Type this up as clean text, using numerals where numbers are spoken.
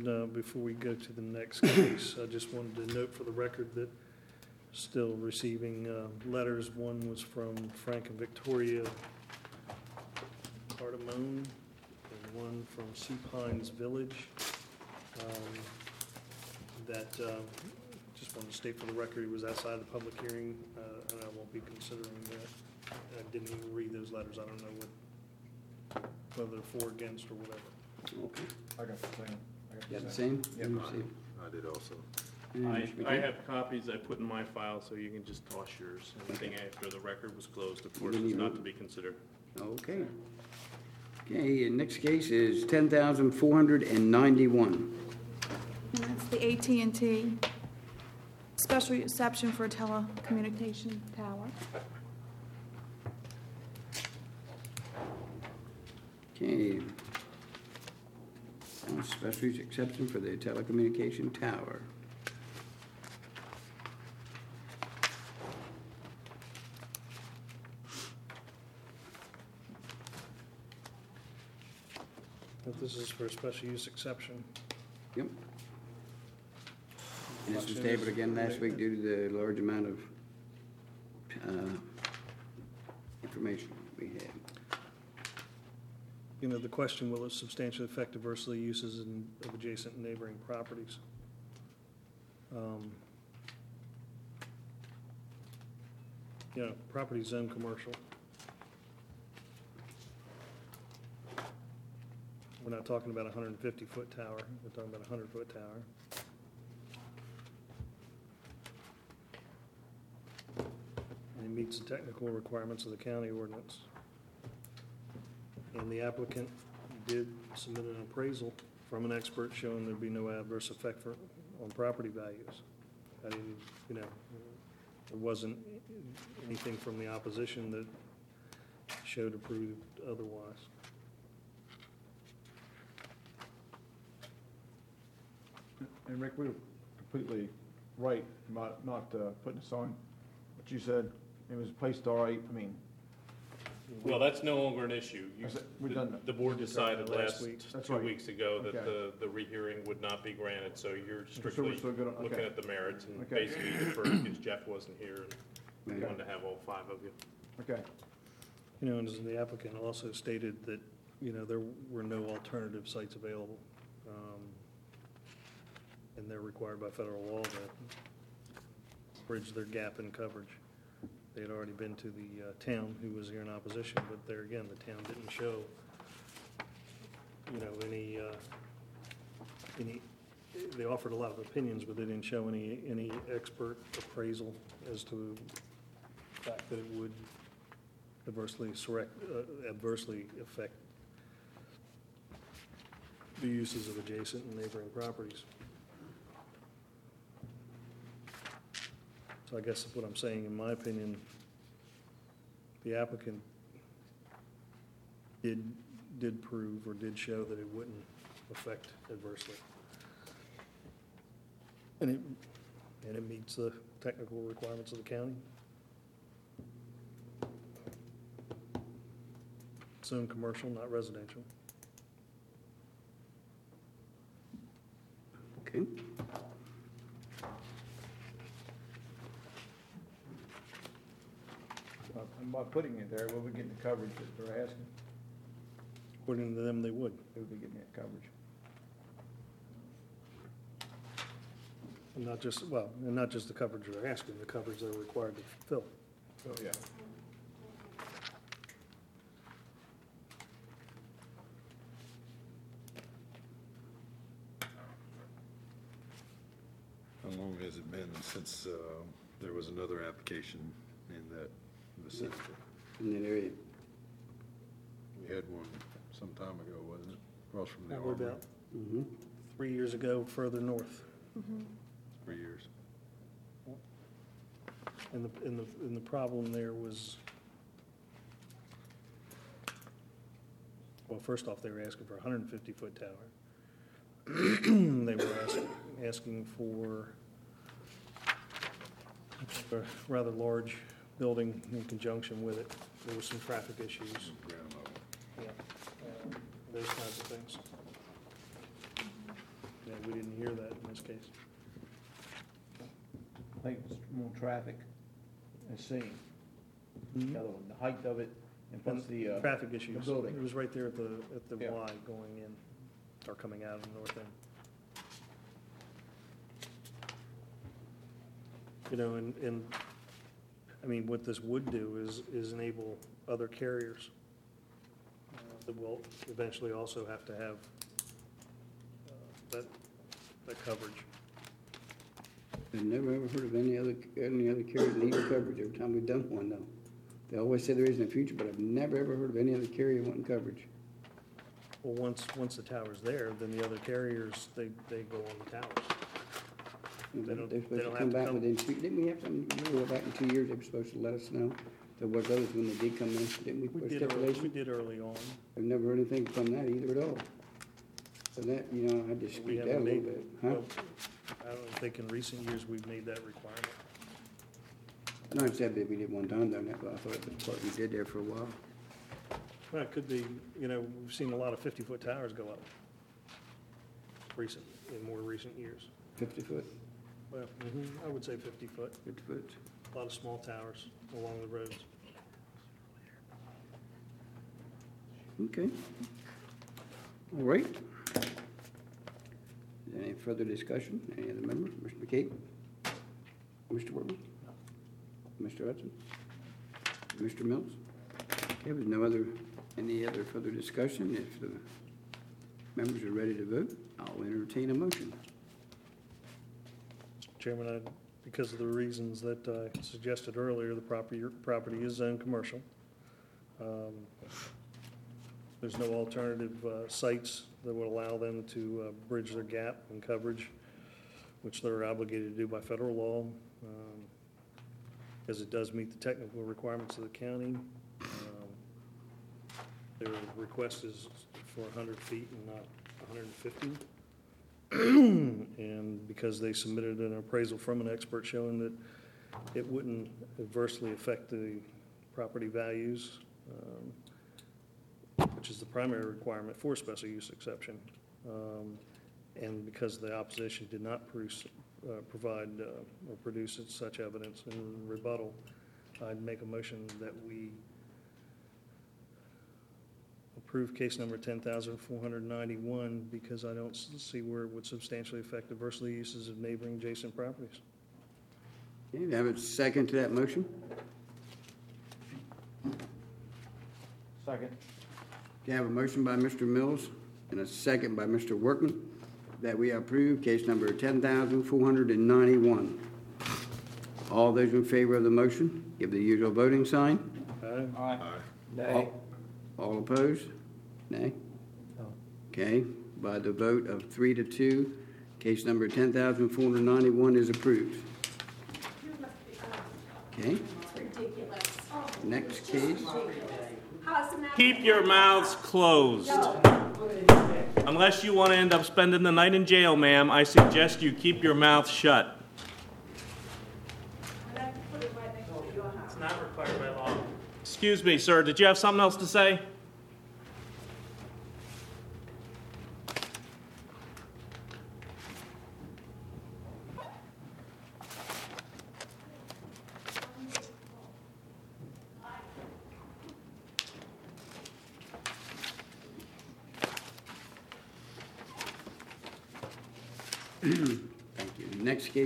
before we go to the next case, I just wanted to note for the record that still receiving letters. One was from Frank and Victoria Cardamone, and one from Sea Pines Village. That just wanted to state for the record, it was outside the public hearing, and I won't be considering that. I didn't even read those letters. I don't know whether they're for, against, or whatever. Okay. I got the same. You got the same? Yeah. You see? I did also. I have copies I put in my file, so you can just toss yours. Anything after the record was closed, of course, is not to be considered. Okay. Okay, and next case is 10,491. And that's the AT&T special exception for a telecommunication tower. Okay. Special use exception for the telecommunication tower. This is for a special use exception. Yep. And this was tabled again last week due to the large amount of information we had. You know, the question, will it substantially affect adversely uses of adjacent and neighboring properties? You know, property zone commercial. We're not talking about a 150-foot tower, we're talking about a 100-foot tower. And it meets the technical requirements of the county ordinance. And the applicant did submit an appraisal from an expert showing there'd be no adverse effect on property values. I didn't, you know, there wasn't anything from the opposition that showed or proved otherwise. And Rick, we were completely right about not putting this on. What you said, it was placed all right. I mean, Well, that's no longer an issue. We've done that. The board decided Last last week. That's 2 right. weeks ago that Okay. the rehearing would not be granted, so you're we're strictly still good on- looking okay. at the merits and Okay. basically deferred because Jeff wasn't here and we Right. wanted to have all 5 of you. Okay. You know, and as the applicant also stated that, you know, there were no alternative sites available. And they're required by federal law to bridge their gap in coverage. They had already been to the town who was here in opposition, but there again, the town didn't show, you know, any, they offered a lot of opinions, but they didn't show any expert appraisal as to the fact that it would adversely affect the uses of adjacent and neighboring properties. So I guess what I'm saying, in my opinion, the applicant did prove or did show that it wouldn't affect adversely. And it meets the technical requirements of the county. Zone commercial, not residential. Okay. And by putting it there, we'll be getting the coverage that they're asking. According to them, they would. We'll be getting that coverage. And not just the coverage they're asking, the coverage they're required to fulfill. So, yeah. How long has it been since there was another application in that vicinity? In that area. We had one some time ago, wasn't it? Across from the We're Armory. about Mm-hmm. 3 years ago, further north. 3 years. And the problem there was, well, first off, they were asking for a 150-foot tower. They were asking for a rather large building in conjunction with it. There were some traffic issues, Ground level. yeah, those kinds of things. Yeah, hear that in this case. I think it's more traffic and seeing. The other one, the height of it, and plus the, Traffic issues. building. It was right there at the Yeah. Y going in, or coming out of the north end. You know, and, I mean, what this would do is enable other carriers that will eventually also have to have that coverage. I've never ever heard of any other carrier needing coverage every time we've done one, though. They always say there is in the future, but I've never ever heard of any other carrier wanting coverage. Well, once the tower's there, then the other carriers, they go on the towers. They don't- They're they supposed don't to have come to back come- within two, didn't we have some, back in 2 years, they were supposed to let us know there was others when they did come in, didn't we, We put did early, we stipulation? did early on. I've never heard anything from that either at all. So that, I We dispute that a haven't little made, bit, huh? well, I don't think in recent years we've made that requirement. I know I said that we did one time down that, but I thought it was what we did there for a while. Well, it could be, we've seen a lot of 50-foot towers go up in more recent years. 50 foot, Well, I would say 50 foot, 50 foot. a lot of small towers along the roads. Okay. All right. Any further discussion? Any other member? Mr. McCabe? Mr. Workman? Mr. Hudson? Mr. Mills? Okay, with any other further discussion, if the members are ready to vote, I'll entertain a motion. Chairman, because of the reasons that I suggested earlier, the property is zoned commercial. There's no alternative sites that would allow them to bridge their gap in coverage, which they're obligated to do by federal law, as it does meet the technical requirements of the county. Their request is for 100 feet and not 150. And because they submitted an appraisal from an expert showing that it wouldn't adversely affect the property values, which is the primary requirement for special use exception. And because the opposition did not provide or produce such evidence in rebuttal, I'd make a motion that we approve case number 10,491 because I don't see where it would substantially affect adversely uses of neighboring adjacent properties. Okay, do I have a second to that motion? second. Okay, I have a motion by Mr. Mills and a second by Mr. Workman that we approve case number 10,491. All those in favor of the motion, give the usual voting sign. Aye. All opposed? Nay? Okay, by the vote of 3-2, case number 10,491 is approved. Okay, next case. Keep your mouths closed. Unless you want to end up spending the night in jail, ma'am, I suggest you keep your mouth shut. It's not required by law. Excuse me, sir, did you have something else to say? Thank you. Next case